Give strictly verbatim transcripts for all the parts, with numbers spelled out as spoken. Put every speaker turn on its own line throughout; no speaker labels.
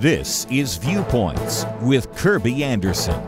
This is Viewpoints with Kirby Anderson.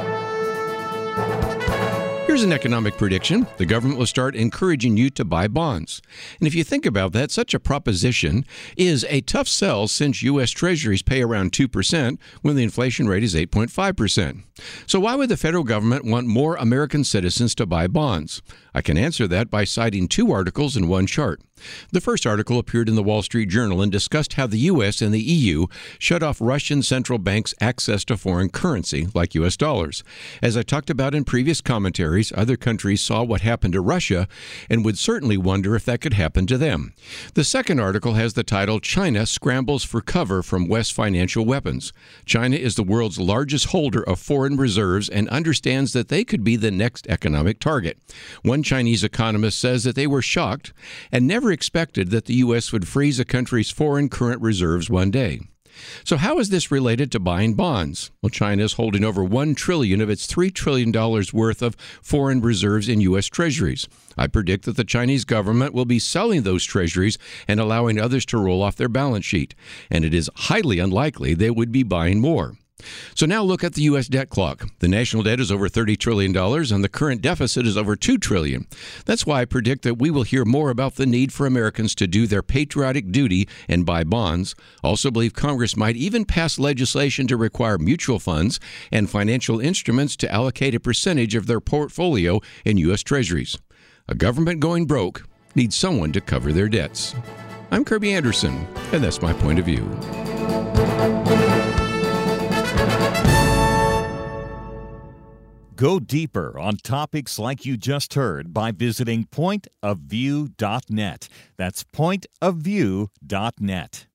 Here's an economic prediction. The government will start encouraging you to buy bonds. And if you think about that, such a proposition is a tough sell since U S Treasuries pay around two percent when the inflation rate is eight point five percent. So why would the federal government want more American citizens to buy bonds? I can answer that by citing two articles and one chart. The first article appeared in the Wall Street Journal and discussed how the U S and the E U shut off Russian central banks' access to foreign currency, like U S dollars. As I talked about in previous commentaries, other countries saw what happened to Russia and would certainly wonder if that could happen to them. The second article has the title, China Scrambles for Cover from West Financial Weapons. China is the world's largest holder of foreign reserves and understands that they could be the next economic target. One Chinese economist says that they were shocked and never expected that the U S would freeze a country's foreign current reserves one day. So how is this related to buying bonds? Well, China is holding over one trillion dollars of its three trillion dollars worth of foreign reserves in U S Treasuries. I predict that the Chinese government will be selling those treasuries and allowing others to roll off their balance sheet. And it is highly unlikely they would be buying more. So now look at the U S debt clock. The national debt is over thirty trillion dollars and the current deficit is over two trillion dollars. That's why I predict that we will hear more about the need for Americans to do their patriotic duty and buy bonds. Also believe Congress might even pass legislation to require mutual funds and financial instruments to allocate a percentage of their portfolio in U S Treasuries. A government going broke needs someone to cover their debts. I'm Kirby Anderson, and that's my point of view.
Go deeper on topics like you just heard by visiting point of view dot net. That's point of view dot net.